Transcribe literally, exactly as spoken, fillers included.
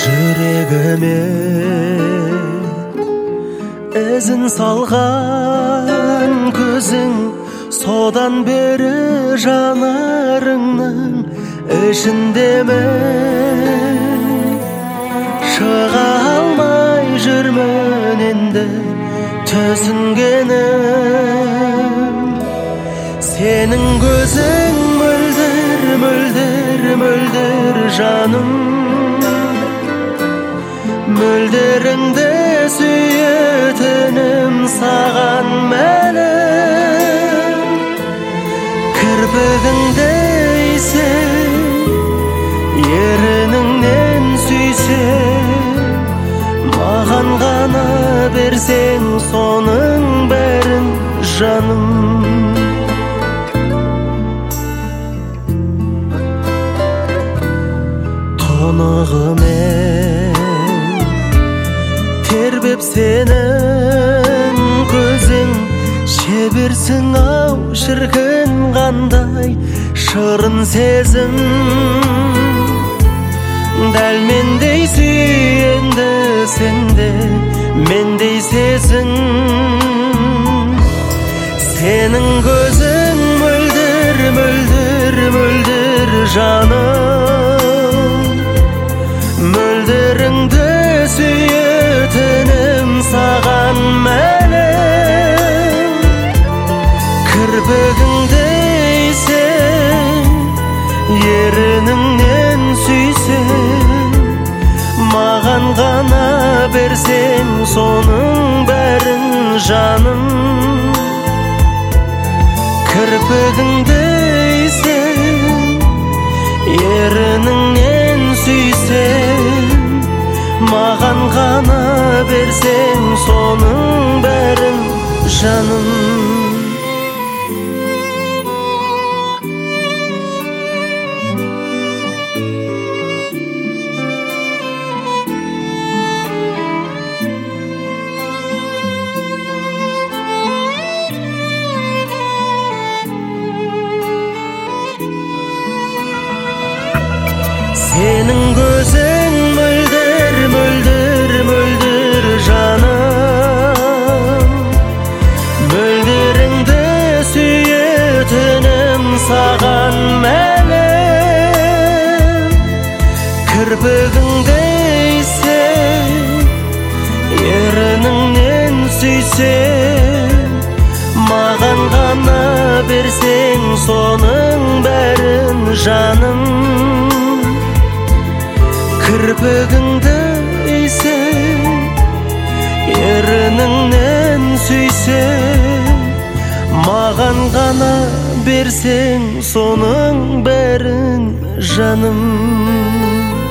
жүрегіме ізін салған көзің, содан бері жанарыңның ішіндемін. Шыға алмай жүрмін енді түсінгенім, сенің көзің мөлдір, мөлдір, мөлдір жаным. Мөлдіріңді сүйетінім саған мәлім. Кірпігіңді иісің, ерініңнен сүйсең, маған ғана берсең соның бәрін жаным. Тұнығымен тербеп сенің көзің, шеберсің ау шіркін қандай шырын сезім. Дәл мендей сүйенді сенде мендей сезің. Сенің көзің мөлдір, мөлдір, мөлдір жаным. Мөлдіріңді сүйетінім саған мәлім. Кірпігіңді иісің, ерініңнен сүйсең, маған ғана берсең соның бәрін жаным. Кірпігіңді иісің, ерініңнен сүйсең, маған ғана берсең соның бәрін жаным. Сенің көзің мөлдір, мөлдір, мөлдір жаным. Мөлдіріңді сүйетінім саған мәлім. Кірпігіңді иісің, ерініңнен сүйсең, маған ғана берсең соның бәрін жаным. Кірпігіңді иісің, ерініңнен сүйсең, маған ғана берсең соның бәрін жаным.